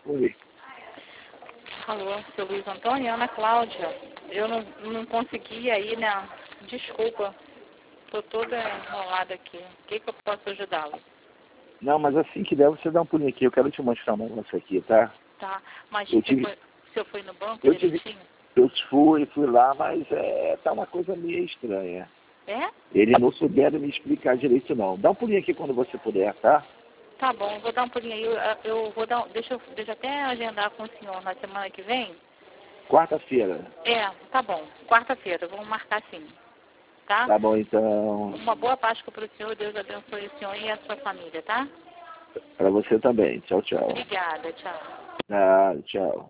Oi. Alô, seu Luiz Antônio, Ana Cláudia. Eu não consegui aí, né? Desculpa. Tô toda enrolada aqui. O que eu posso ajudá-lo? Não, mas assim que der, você dá um pulinho aqui. Eu quero te mostrar um negócio aqui, tá? Tá, mas Eu o senhor foi no banco eu tive, direitinho? eu fui lá, mas tá uma coisa meio estranha. É? Ele não souberam me explicar direito, não. Dá um pulinho aqui quando você puder, tá? Tá bom, vou dar um pulinho aí. Eu vou dar. Deixa eu até agendar com o senhor na semana que vem. Quarta-feira. É, tá bom. Quarta-feira, vamos marcar sim. Tá? Tá bom, então. Uma boa Páscoa para o senhor. Deus abençoe o senhor e a sua família, tá? Pra você também. Tchau, tchau. Obrigada, tchau. Ah, tchau.